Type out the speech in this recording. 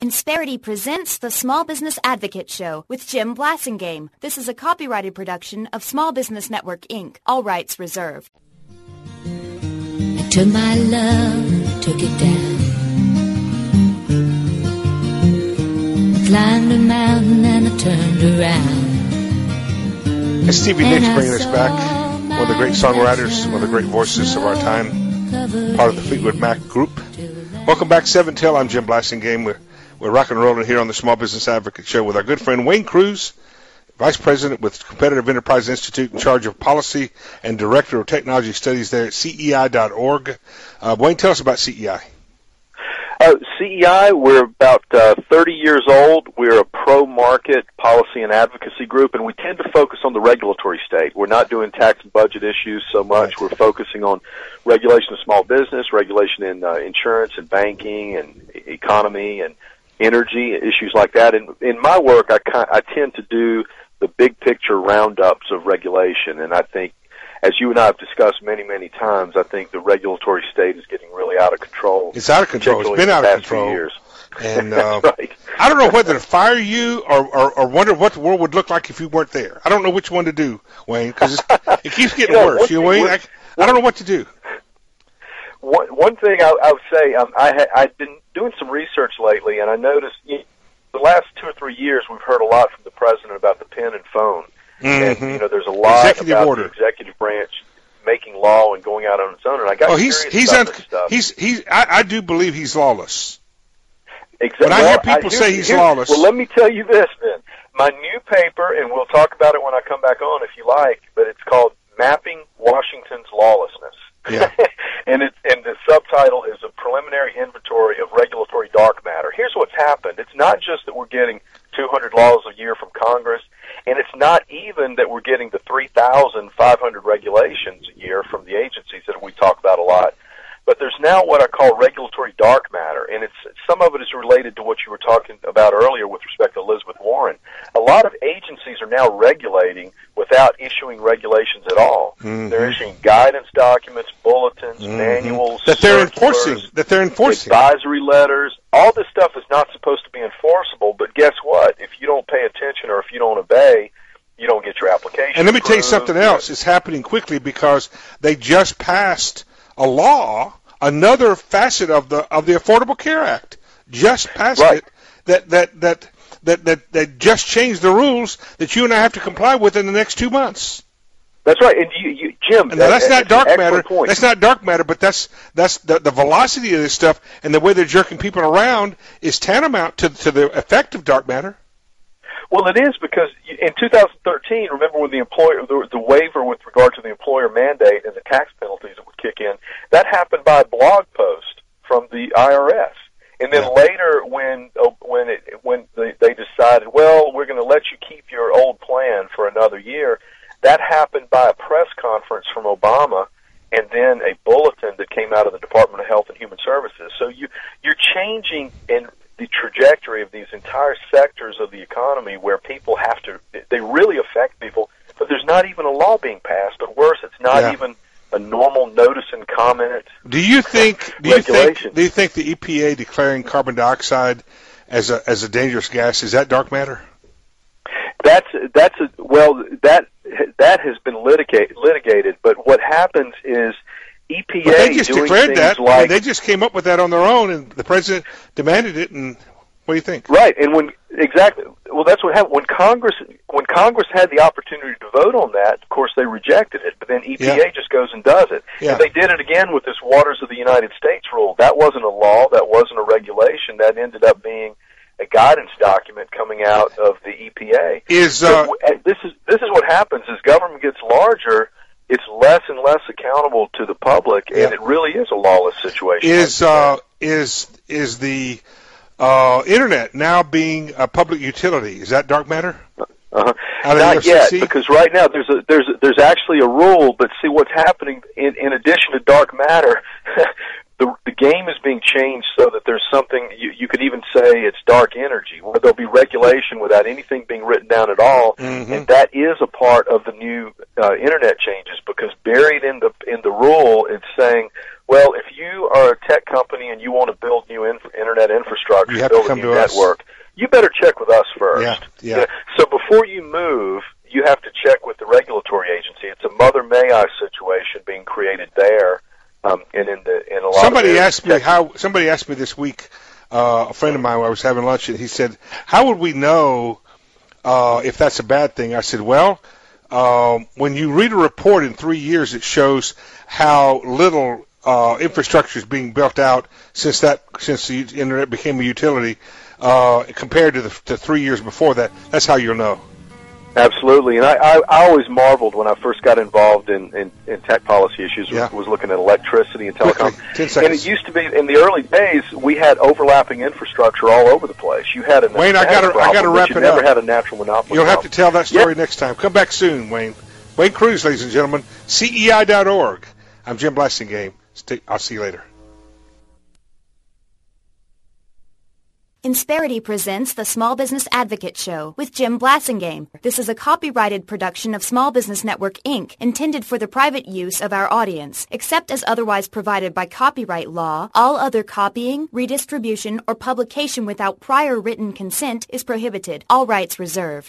Insperity presents the Small Business Advocate Show with Jim Blasingame. This is a copyrighted production of Small Business Network, Inc. All rights reserved. I took my love, took it down. I climbed a mountain and I turned around. It's Stevie Nicks bringing us back. One of the great songwriters, one of the great voices of our time, part of the Fleetwood Mac group. Welcome back, 7 Till. I'm Jim Blasingame. We're rock and rolling here on the Small Business Advocate Show with our good friend Wayne Cruz, Vice President with Competitive Enterprise Institute, in charge of policy and Director of Technology Studies there at CEI.org. Wayne, tell us about CEI. CEI, we're about 30 years old. We're a pro-market policy and advocacy group, and we tend to focus on the regulatory state. We're not doing tax and budget issues so much. Right. We're focusing on regulation of small business, regulation in insurance and banking and economy and energy, issues like that. And in my work, I tend to do the big picture roundups of regulation, and I think, as you and I have discussed many, many times, I think the regulatory state is getting really out of control. It's out of control. It's been out of control. Years. And right. I don't know whether to fire you or wonder what the world would look like if you weren't there. I don't know which one to do, Wayne, because it keeps getting worse. Wayne, I don't know what to do. One thing I would say, I've been doing some research lately, and I noticed the last 2 or 3 years we've heard a lot from the president about the pen and phone. Mm-hmm. And, there's a lot executive about order. The executive branch making law and going out on its own. And I got curious about this stuff. I do believe he's lawless. Exactly. When I hear people say he's lawless. Well, let me tell you this, then. My new paper, and we'll talk about it when I come back on if you like, but it's called Mapping Washington's Lawlessness. Yeah. and the subtitle is A Preliminary Inventory of Regulatory Dark Matter. Here's what's happened. It's not just that we're getting 200 laws a year from Congress, and it's not even that we're getting the 3,500 regulations a year from the agencies that we talk about a lot. But there's now what I call regulatory dark matter, and some of it is related to what you were talking about earlier with respect to Elizabeth Warren. A lot of agencies are now regulating without issuing regulations at all. Mm-hmm. They're issuing guidance documents, bulletins, manuals, that they're enforcing, advisory letters. All this stuff is not supposed to be enforceable, but guess what? If you don't pay attention or if you don't obey, you don't get your application. And let me tell you something else. It's happening quickly because they just passed a law, another facet of the Affordable Care Act, just passed it that just changed the rules that you and I have to comply with in the next 2 months. That's right, and you Jim. And that's not dark matter. Point. That's not dark matter, but that's the velocity of this stuff and the way they're jerking people around is tantamount to the effect of dark matter. Well, it is because in 2013, remember when the waiver with regard to the employer mandate and the tax penalties that would kick in, that happened by a blog post from the IRS. And then later, when they decided, well, we're going to let you keep your old plan for another year, that happened by a press conference from Obama, and then a bulletin that came out of the Department of Health and Human Services. So you're changing in the trajectory of these entire sectors of the economy where people they really affect people, but there's not even a law being passed. But worse, it's not even a normal notice and comment. Do you think the EPA declaring carbon dioxide as a dangerous gas, is that dark matter? That has been litigated, but what happens is EPA but they just declared that. Like, they just came up with that on their own, and the president demanded it. And what do you think? Right, and well, that's what happened when Congress had the opportunity to vote on that. Of course, they rejected it, but then EPA just goes and does it. Yeah. And they did it again with this Waters of the United States rule. That wasn't a law. That wasn't a regulation. That ended up being a guidance document coming out of the EPA. This is what happens as government gets larger. It's less and less accountable to the public, and it really is a lawless situation. Is the internet now being a public utility? Is that dark matter? Not yet, because right now there's actually a rule. But see what's happening in addition to dark matter. the game is being changed so that there's something, you could even say it's dark energy, where there'll be regulation without anything being written down at all, and that is a part of the new Internet changes, because buried in the rule, it's saying, well, if you are a tech company and you want to build new Internet infrastructure, build a new network, you better check with us first. Yeah. So before you move, you have to check with the regulatory agency. It's a Mother May I situation being created there, and in a lot. Somebody asked me this week. A friend of mine, I was having lunch, and he said, "How would we know if that's a bad thing?" I said, "Well, when you read a report in 3 years, it shows how little infrastructure is being built out since the internet became a utility compared to the 3 years before that. That's how you'll know." Absolutely, and I always marveled when I first got involved in tech policy issues. Was looking at electricity and telecom. 10 seconds. And it used to be in the early days we had overlapping infrastructure all over the place. You had a Wayne, I got to wrap it up. You never had a natural monopoly. You'll have to tell that story next time. Come back soon, Wayne. Wayne Cruz, ladies and gentlemen, CEI.org. I'm Jim Blasingame. I'll see you later. Insperity presents the Small Business Advocate Show with Jim Blasingame. This is a copyrighted production of Small Business Network, Inc., intended for the private use of our audience. Except as otherwise provided by copyright law, all other copying, redistribution, or publication without prior written consent is prohibited. All rights reserved.